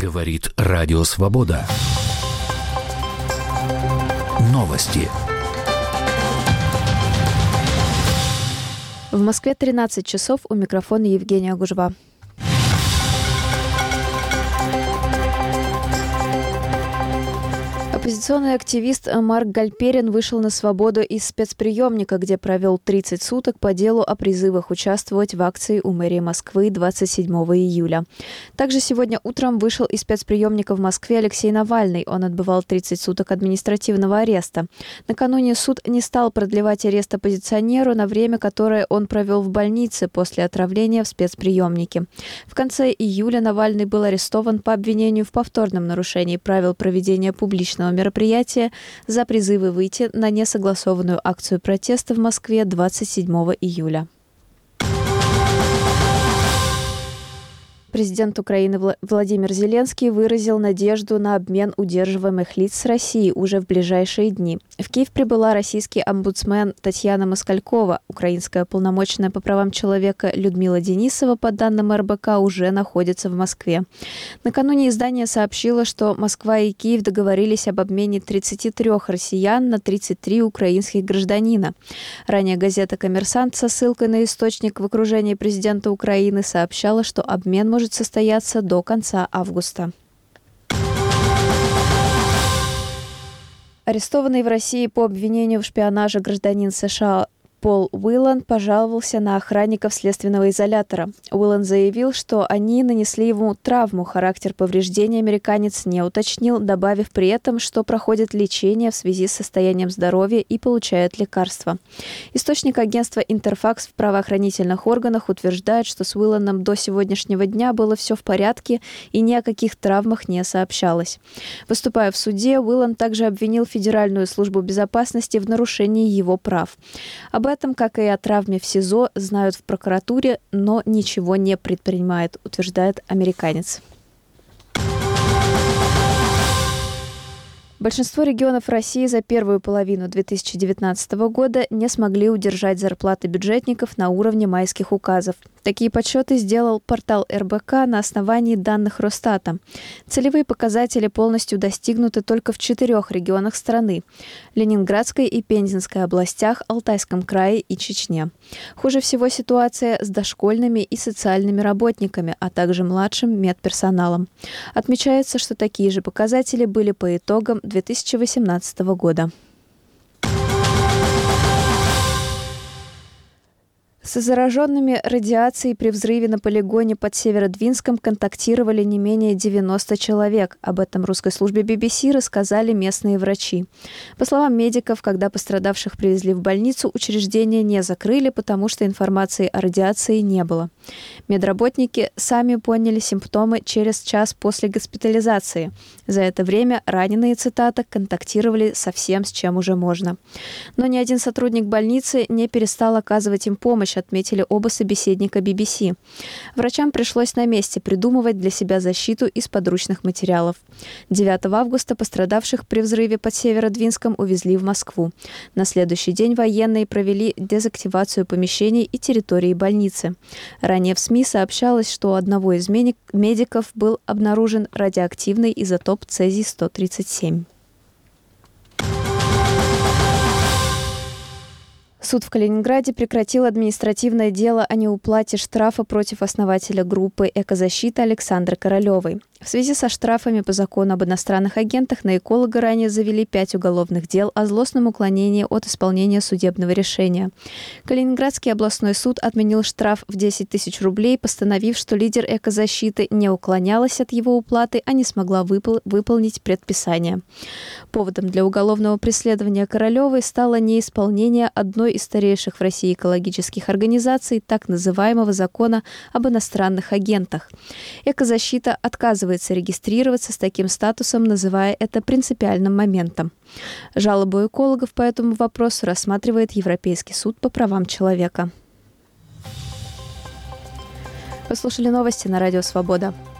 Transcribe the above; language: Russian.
Говорит Радио Свобода. Новости. В Москве 13 часов, у микрофона Евгения Гужва. Оппозиционный активист Марк Гальперин вышел на свободу из спецприемника, где провел 30 суток по делу о призывах участвовать в акции у мэрии Москвы 27 июля. Также сегодня утром вышел из спецприемника в Москве Алексей Навальный. Он отбывал 30 суток административного ареста. Накануне суд не стал продлевать арест оппозиционеру на время, которое он провел в больнице после отравления в спецприемнике. В конце июля Навальный был арестован по обвинению в повторном нарушении правил проведения публичного мероприятия за призывы выйти на несогласованную акцию протеста в Москве 27 июля. Президент Украины Владимир Зеленский выразил надежду на обмен удерживаемых лиц с Россией уже в ближайшие дни. В Киев прибыла российский омбудсмен Татьяна Москалькова. Украинская полномоченная по правам человека Людмила Денисова, по данным РБК, уже находится в Москве. Накануне издание сообщило, что Москва и Киев договорились об обмене 33 россиян на 33 украинских гражданина. Ранее газета «Коммерсант» со ссылкой на источник в окружении президента Украины сообщала, что обмен может состояться до конца августа. Арестованный в России по обвинению в шпионаже гражданин США Пол Уилланд пожаловался на охранников следственного изолятора. Уилланд заявил, что они нанесли ему травму. Характер повреждений американец не уточнил, добавив при этом, что проходит лечение в связи с состоянием здоровья и получает лекарства. Источник агентства «Интерфакс» в правоохранительных органах утверждает, что с Уилландом до сегодняшнего дня было все в порядке и ни о каких травмах не сообщалось. Выступая в суде, Уилланд также обвинил Федеральную службу безопасности в нарушении его прав. Об этом, как и о травме в СИЗО, знают в прокуратуре, но ничего не предпринимает, утверждает американец. Большинство регионов России за первую половину 2019 года не смогли удержать зарплаты бюджетников на уровне майских указов. Такие подсчеты сделал портал РБК на основании данных Росстата. Целевые показатели полностью достигнуты только в 4 регионах страны – Ленинградской и Пензенской областях, Алтайском крае и Чечне. Хуже всего ситуация с дошкольными и социальными работниками, а также младшим медперсоналом. Отмечается, что такие же показатели были по итогам 2018 года. С зараженными радиацией при взрыве на полигоне под Северодвинском контактировали не менее 90 человек. Об этом русской службе BBC рассказали местные врачи. По словам медиков, когда пострадавших привезли в больницу, учреждение не закрыли, потому что информации о радиации не было. Медработники сами поняли симптомы через час после госпитализации. За это время раненые, цитата, контактировали со всем, с чем уже можно. Но ни один сотрудник больницы не перестал оказывать им помощь, отметили оба собеседника BBC. Врачам пришлось на месте придумывать для себя защиту из подручных материалов. 9 августа пострадавших при взрыве под Северодвинском увезли в Москву. На следующий день военные провели дезактивацию помещений и территории больницы. Ранее в СМИ сообщалось, что у одного из медиков был обнаружен радиоактивный изотоп цезий-137. Суд в Калининграде прекратил административное дело о неуплате штрафа против основателя группы «Экозащита» Александры Королевой. В связи со штрафами по закону об иностранных агентах на эколога ранее завели 5 уголовных дел о злостном уклонении от исполнения судебного решения. Калининградский областной суд отменил штраф в 10 тысяч рублей, постановив, что лидер «Экозащиты» не уклонялась от его уплаты, а не смогла выполнить предписание. Поводом для уголовного преследования Королевой стало неисполнение одной из старейших в России экологических организаций так называемого закона об иностранных агентах. «Экозащита» отказывается регистрироваться с таким статусом, называя это принципиальным моментом. Жалобу экологов по этому вопросу рассматривает Европейский суд по правам человека. Вы слушали новости на Радио Свобода.